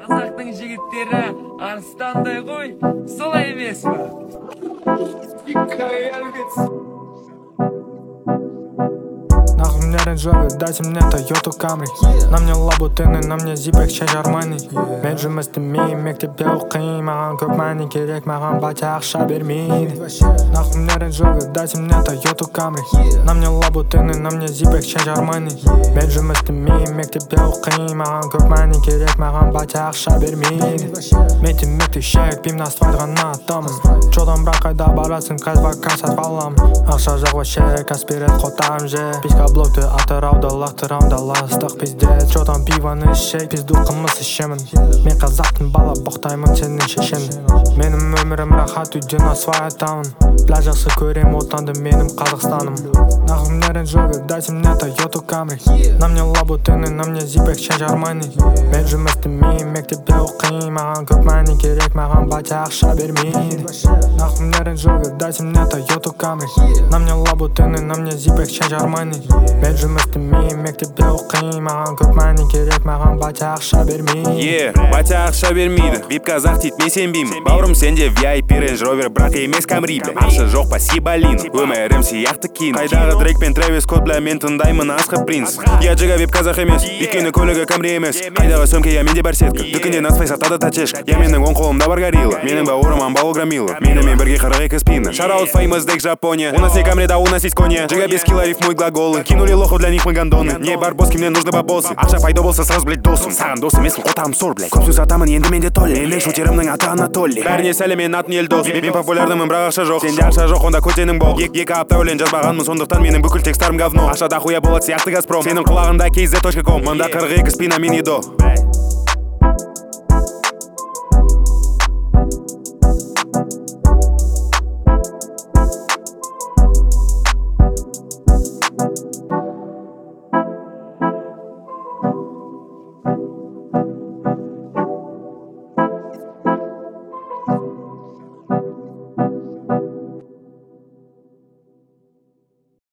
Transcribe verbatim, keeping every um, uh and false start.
Қазақтың жігіттері арыстандай ғой, солай емес па? Нахуй джобы, дайте мне Toyota Camry. На мне лабутыны, на мне зипек чай Армани. Мен жұмыс істемеймін, мектепте оқимын. Маған көп мәні керек, маған батя ақша бермейді. Нахуй мне джобы, дайте мне Toyota Camry. На мне лабутыны, на мне зипек чай Армани. Мен жұмыс істемеймін, мектепте оқимын. Маған көп мәні керек, маған батя ақша бермейді. Мектеп мектеп шек, беймін асфальт ғана атамын. Жодан бірақ қайда барасың, қазбака сатып аламын. Ақша жоқ вообще, каспирет қотам же. Писка блокты атырауда лақтырам да ластық пиздец. Жодан пиваны ішек, пизду қымыз ішемін. Мен қазақтың бала боқтаймын сенің шешенді. Менің өмірім рахат, үйден асфай атамын. Бля жақсы көрем отанды менің Қазақстаным. Нахуй мне джобы, дайте мне Toyota Camry. На мне лабутыны, на мне зипек чай Армани. Мен жұмыс істемеймін, мектепте оқимын. Маған көп мәні керек, маған батя ақша бермейді. Нахуй мне джобы, дайте мне Toyota Camry. На мне лабутыны, на мне зипек чай Армани. Мен жұмыс істемеймін, мектепте оқимын. Маған көп мәні керек, маған батя ақша бермейді. Е, батя ақша бермейді. Вип қазақ дейді, мен сенбеймін. Бауырым сенде ви ай пи Range Rover, бірақ емес Camry, бля. Ақша жоқ па сибалин, өмірім сияқты кейін. Қайдағы Дрейк пен Трэвис Скотт, бля, мен тыңдаймын асқы принц. Я жига вип қазақ емес, өйткені көлігі Camry емес. Қайдағы сөмке, я менде бар сетка. Дүкеннен аспай сатады тачешка. Я менің оң қолымда бар горилла. Менің бауырым амбал громила. Менімен бірге қырық екі спина. Шараут famous дек Жапония. У нас не Camry, да у нас есть коня. Жига без кило рифмует глаголы. Кинули лоху, для них мы гондоны. Не барбоски, мне нужны бабосы. Ақша пайда болса сразу, блядь, досым. Саған дос емеспін, қотам сор, блядь. Көп сөз атамын, енді менде толли. Менің шутерімнің аты Анатолий. Бәріне сәлем, мен атын Елдос. Мен популярдымын, бірақ ақша жоқ. Сенде ақша жоқ, онда көтенің бол. Екі апта өлең жазбағанмын, сондықтан менің бүкіл текстарым говно. Ақша да хуя болады сияқты Газпром. Сенің құлағында кейзе точка ком. Мында қырық екі спина мини до.